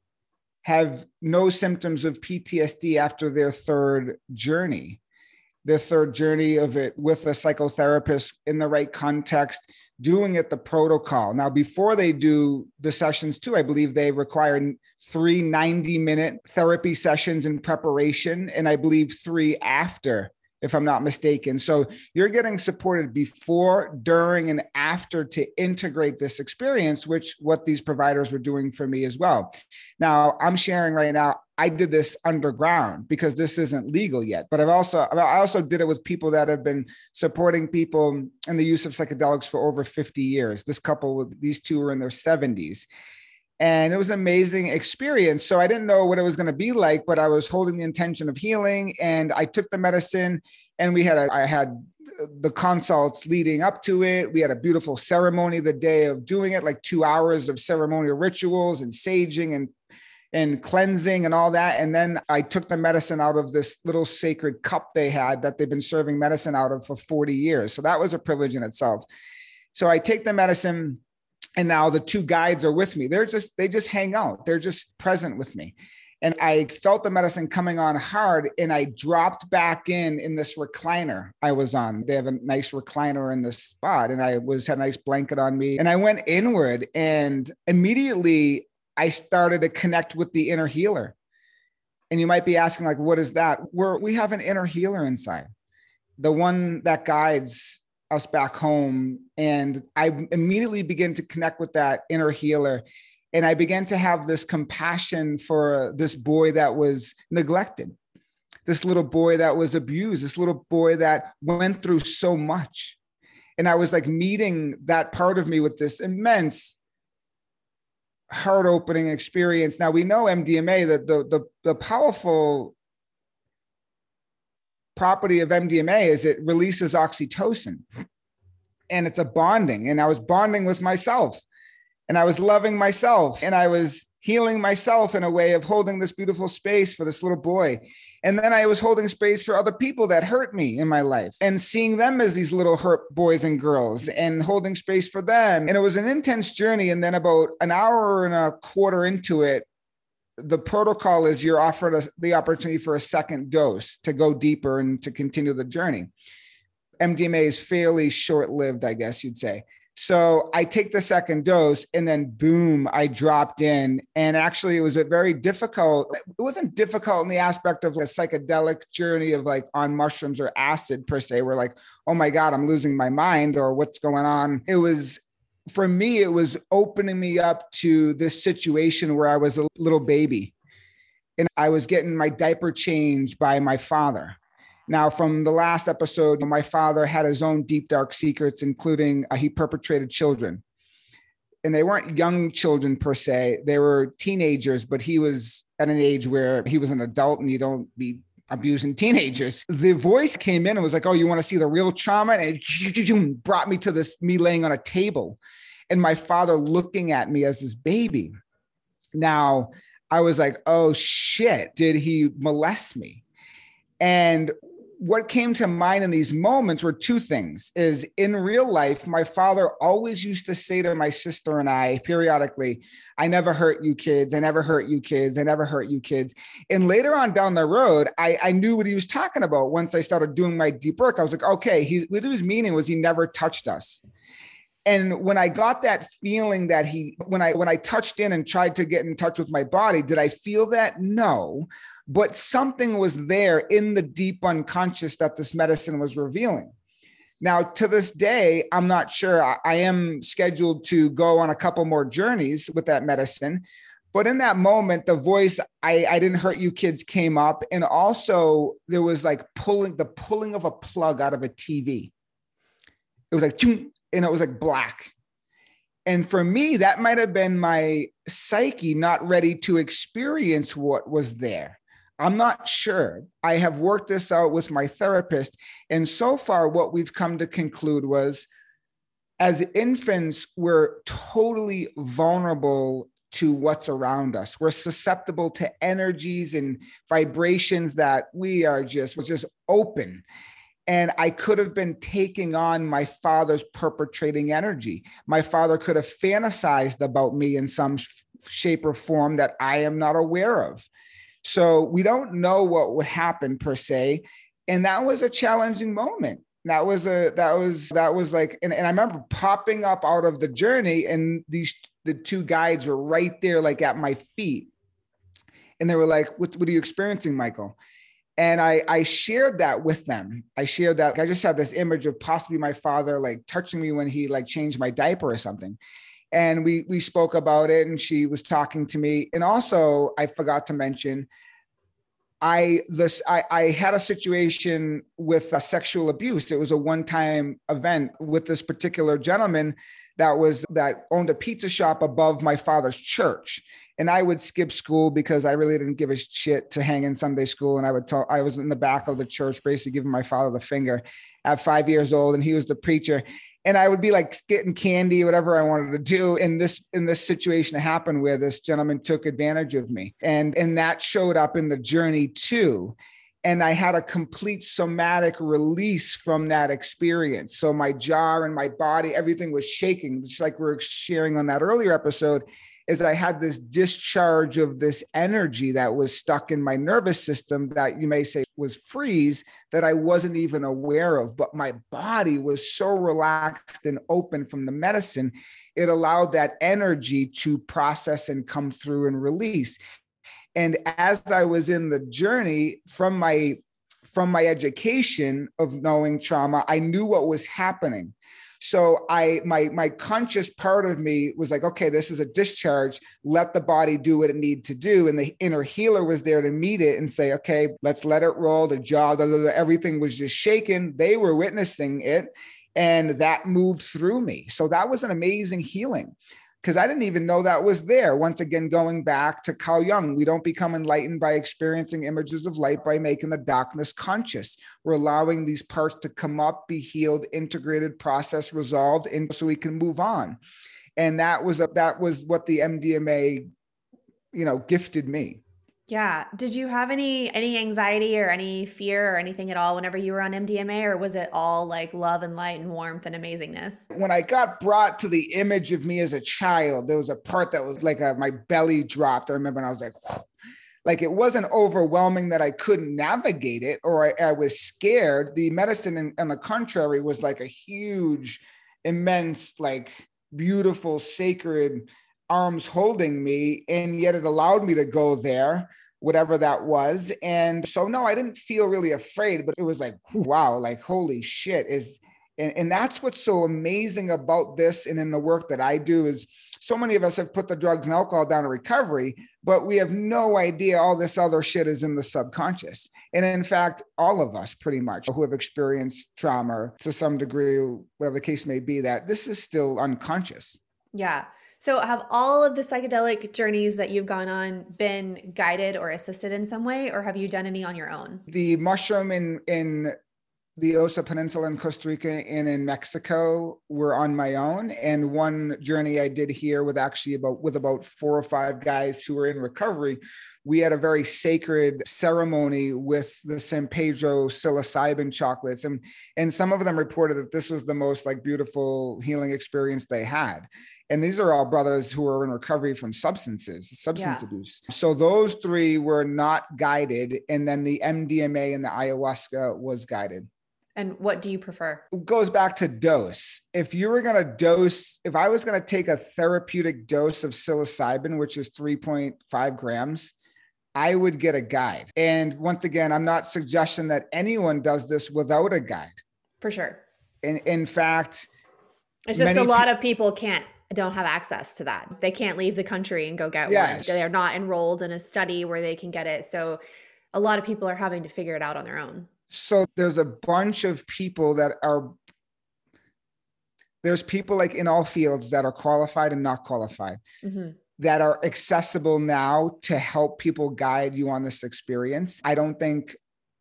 have no symptoms of P T S D after their third journey, their third journey of it with a psychotherapist in the right context, doing it the protocol. Now, before they do the sessions too, I believe they require three ninety minute therapy sessions in preparation, and I believe three after, if I'm not mistaken. So you're getting supported before, during, and after to integrate this experience, which what these providers were doing for me as well. Now, I'm sharing right now, I did this underground because this isn't legal yet, but I've also, I also did it with people that have been supporting people in the use of psychedelics for over fifty years. This couple, these two were in their seventies. And it was an amazing experience. So I didn't know what it was going to be like, but I was holding the intention of healing, and I took the medicine, and we had, a, I had the consults leading up to it. We had a beautiful ceremony the day of doing it, like two hours of ceremonial rituals and saging and, and cleansing and all that. And then I took the medicine out of this little sacred cup they had that they've been serving medicine out of for forty years. So that was a privilege in itself. So I take the medicine, and now the two guides are with me. They're just, they just hang out. They're just present with me. And I felt the medicine coming on hard, and I dropped back in, in this recliner I was on. They have a nice recliner in this spot. And I was, had a nice blanket on me, and I went inward, and immediately I started to connect with the inner healer. And you might be asking, like, what is that? We're, we have an inner healer inside, the one that guides us back home. And I immediately began to connect with that inner healer. And I began to have this compassion for this boy that was neglected, this little boy that was abused, this little boy that went through so much. And I was like meeting that part of me with this immense heart-opening experience. Now we know M D M A, that the, the, the powerful property of M D M A is it releases oxytocin, and it's a bonding. And I was bonding with myself, and I was loving myself, and I was healing myself in a way of holding this beautiful space for this little boy. And then I was holding space for other people that hurt me in my life, and seeing them as these little hurt boys and girls, and holding space for them. And it was an intense journey. And then about an hour and a quarter into it, the protocol is you're offered a, the opportunity for a second dose to go deeper and to continue the journey. M D M A is fairly short-lived, I guess you'd say. So I take the second dose, and then boom, I dropped in. And actually it was a very difficult, it wasn't difficult in the aspect of a psychedelic journey of like on mushrooms or acid per se. We're like, oh my God, I'm losing my mind, or what's going on. It was, for me, it was opening me up to this situation where I was a little baby, and I was getting my diaper changed by my father. Now, from the last episode, my father had his own deep, dark secrets, including uh, he perpetrated children. And they weren't young children per se. They were teenagers, but he was at an age where he was an adult, and you don't be abusing teenagers. The voice came in and was like, oh, you want to see the real trauma? And it brought me to this, me laying on a table, and my father looking at me as this baby. Now, I was like, oh shit, did he molest me? And what came to mind in these moments were two things. Is in real life, my father always used to say to my sister and I periodically, I never hurt you kids. I never hurt you kids. I never hurt you kids. And later on down the road, I, I knew what he was talking about. Once I started doing my deep work, I was like, okay, he, what he was meaning was he never touched us. And when I got that feeling that he, when I, when I touched in and tried to get in touch with my body, did I feel that? No, but something was there in the deep unconscious that this medicine was revealing. Now, to this day, I'm not sure. I, I am scheduled to go on a couple more journeys with that medicine. But in that moment, the voice, I, I didn't hurt you kids came up. And also there was like pulling, the pulling of a plug out of a T V. It was like, and it was like black. And for me, that might have been my psyche not ready to experience what was there. I'm not sure. I have worked this out with my therapist. And so far, what we've come to conclude was, as infants, we're totally vulnerable to what's around us. We're susceptible to energies and vibrations that we are just, was just open. And I could have been taking on my father's perpetrating energy. My father could have fantasized about me in some shape or form that I am not aware of. So we don't know what would happen per se. And that was a challenging moment. That was a, that was, that was like, and, and I remember popping up out of the journey, and these, the two guides were right there, like at my feet. And they were like, what, what are you experiencing, Michael? And I, I shared that with them. I shared that. I just had this image of possibly my father, like touching me when he like changed my diaper or something. And we, we spoke about it, and she was talking to me. And also I forgot to mention, I, this, I, I had a situation with a sexual abuse. It was a one-time event with this particular gentleman that was, that owned a pizza shop above my father's church. And I would skip school because I really didn't give a shit to hang in Sunday school. And I would tell, I was in the back of the church, basically giving my father the finger at five years old. And he was the preacher. And I would be like getting candy, whatever I wanted to do. And this, in this situation happened where this gentleman took advantage of me. And, and that showed up in the journey too. And I had a complete somatic release from that experience. So my jaw and my body, everything was shaking, just like we were sharing on that earlier episode. Is I had this discharge of this energy that was stuck in my nervous system that you may say was freeze, that I wasn't even aware of, but my body was so relaxed and open from the medicine. It allowed that energy to process and come through and release. And as I was in the journey from my, from my education of knowing trauma, I knew what was happening. So I, my, my conscious part of me was like, okay, this is a discharge. Let the body do what it needs to do. And the inner healer was there to meet it and say, okay, let's let it roll. The jaw, blah, blah, blah, everything was just shaken. They were witnessing it, and that moved through me. So that was an amazing healing, because I didn't even know that was there. Once again, going back to Carl Jung, we don't become enlightened by experiencing images of light, by making the darkness conscious. We're allowing these parts to come up, be healed, integrated, processed, resolved, and so we can move on. And that was a, that was what the M D M A, you know, gifted me. Yeah. Did you have any any anxiety or any fear or anything at all whenever you were on M D M A, or was it all like love and light and warmth and amazingness? When I got brought to the image of me as a child, there was a part that was like a, my belly dropped. I remember, and I was like, whew. Like it wasn't overwhelming that I couldn't navigate it, or I, I was scared. The medicine, in, on the contrary, was like a huge, immense, like beautiful, sacred arms holding me. And yet it allowed me to go there, whatever that was. And so, no, I didn't feel really afraid, but it was like, wow, like, holy shit is, and, and that's what's so amazing about this. And in the work that I do is so many of us have put the drugs and alcohol down in recovery, but we have no idea all this other shit is in the subconscious. And in fact, all of us pretty much who have experienced trauma to some degree, whatever the case may be, that this is still unconscious. Yeah. So have all of the psychedelic journeys that you've gone on been guided or assisted in some way, or have you done any on your own? The mushroom in, in the Osa Peninsula in Costa Rica and in Mexico were on my own. And one journey I did here with actually about, with about four or five guys who were in recovery, we had a very sacred ceremony with the San Pedro psilocybin chocolates. And, and some of them reported that this was the most like beautiful healing experience they had. And these are all brothers who are in recovery from substances, substance yeah. abuse. So those three were not guided. And then the M D M A and the ayahuasca was guided. And what do you prefer? It goes back to dose. If you were going to dose, if I was going to take a therapeutic dose of psilocybin, which is three point five grams, I would get a guide. And once again, I'm not suggesting that anyone does this without a guide. For sure. In, in fact, it's just a lot pe- of people can't, don't have access to that. They can't leave the country and go get yes. one. They're not enrolled in a study where they can get it. So a lot of people are having to figure it out on their own. So there's a bunch of people that are, there's people like in all fields that are qualified and not qualified, mm-hmm. that are accessible now to help people guide you on this experience. I don't think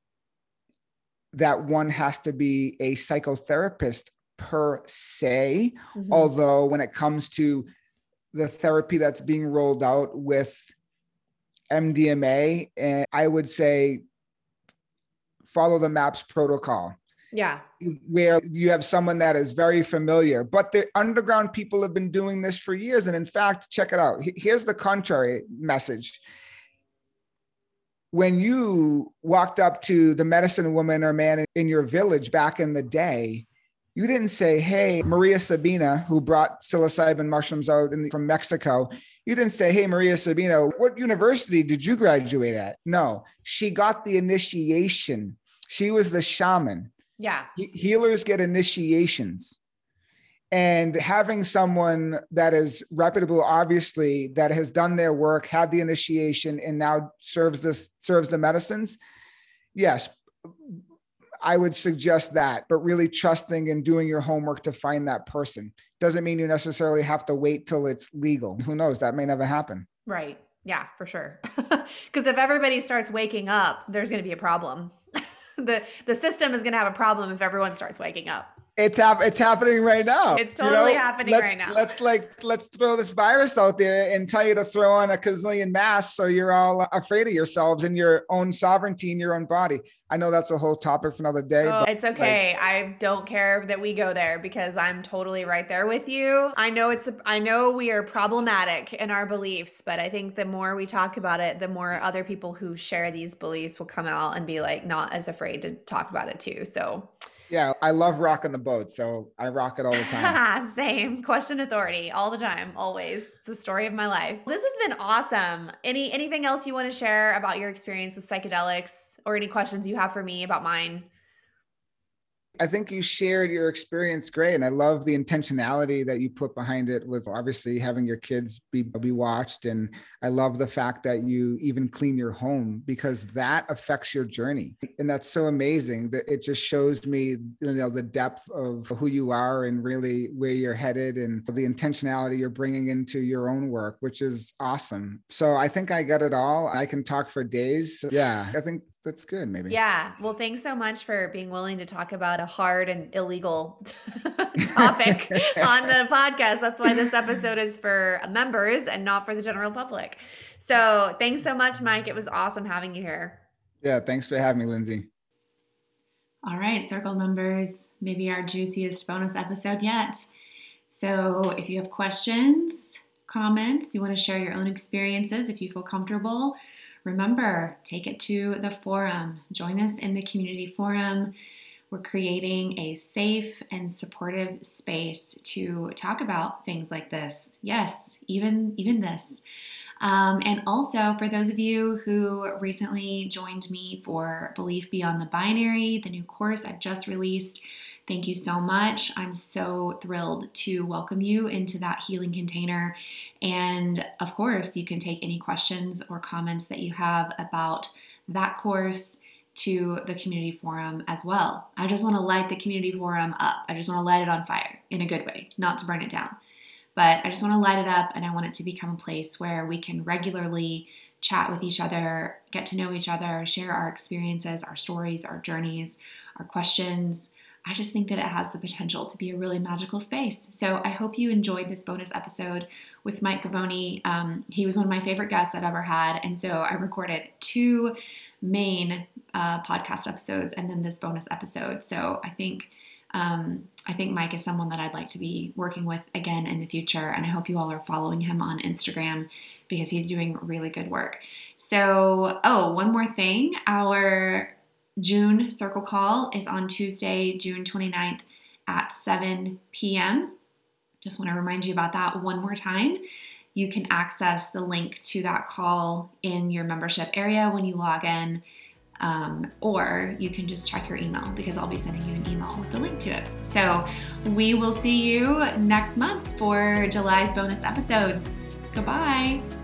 that one has to be a psychotherapist per se, mm-hmm. although when it comes to the therapy that's being rolled out with M D M A, and I would say follow the MAPS protocol. Yeah. Where you have someone that is very familiar, but the underground people have been doing this for years. And in fact, check it out. Here's the contrary message. When you walked up to the medicine woman or man in your village back in the day, you didn't say, hey, Maria Sabina, who brought psilocybin mushrooms out in the, from Mexico. You didn't say, hey, Maria Sabina, what university did you graduate at? No, she got the initiation. She was the shaman. Yeah. He- healers get initiations. And having someone that is reputable, obviously, that has done their work, had the initiation, and now serves this, serves the medicines. Yes, I would suggest that, but really trusting and doing your homework to find that person. Doesn't mean you necessarily have to wait till it's legal. Who knows? That may never happen. Right. Yeah, for sure. Because if everybody starts waking up, there's going to be a problem. the The system is going to have a problem if everyone starts waking up. It's hap- It's happening right now. It's totally you know? happening let's, right now. Let's like, let's throw this virus out there and tell you to throw on a gazillion masks so you're all afraid of yourselves and your own sovereignty in your own body. I know that's a whole topic for another day. Oh, but it's okay. Like, I don't care that we go there because I'm totally right there with you. I know it's, I know we are problematic in our beliefs, but I think the more we talk about it, the more other people who share these beliefs will come out and be like, not as afraid to talk about it too. So yeah, I love rocking the boat. So I rock it all the time. Same. Question authority all the time, always. It's the story of my life. This has been awesome. Any anything else you want to share about your experience with psychedelics or any questions you have for me about mine? I think you shared your experience great. And I love the intentionality that you put behind it with obviously having your kids be, be watched. And I love the fact that you even clean your home because that affects your journey. And that's so amazing that it just shows me, you know, the depth of who you are and really where you're headed and the intentionality you're bringing into your own work, which is awesome. So I think I got it all. I can talk for days. Yeah, I think that's good, maybe. Yeah. Well, thanks so much for being willing to talk about a hard and illegal topic on the podcast. That's why this episode is for members and not for the general public. So thanks so much, Mike. It was awesome having you here. Yeah. Thanks for having me, Lindsay. All right, Circle members, maybe our juiciest bonus episode yet. So if you have questions, comments, you want to share your own experiences, if you feel comfortable, remember, take it to the forum. Join us in the community forum. We're creating a safe and supportive space to talk about things like this. Yes, even, even this. Um, and also, for those of you who recently joined me for Belief Beyond the Binary, the new course I've just released, thank you so much. I'm so thrilled to welcome you into that healing container. And of course, you can take any questions or comments that you have about that course to the community forum as well. I just want to light the community forum up. I just want to light it on fire in a good way, not to burn it down. But I just want to light it up, and I want it to become a place where we can regularly chat with each other, get to know each other, share our experiences, our stories, our journeys, our questions. I just think that it has the potential to be a really magical space. So I hope you enjoyed this bonus episode with Mike Gavoni. Um, he was one of my favorite guests I've ever had. And so I recorded two main uh, podcast episodes and then this bonus episode. So I think um, I think Mike is someone that I'd like to be working with again in the future. And I hope you all are following him on Instagram because he's doing really good work. So, oh, one more thing. Our June Circle Call is on Tuesday, June twenty-ninth at seven p.m. Just want to remind you about that one more time. You can access the link to that call in your membership area when you log in, um, or you can just check your email because I'll be sending you an email with the link to it. So we will see you next month for July's bonus episodes. Goodbye.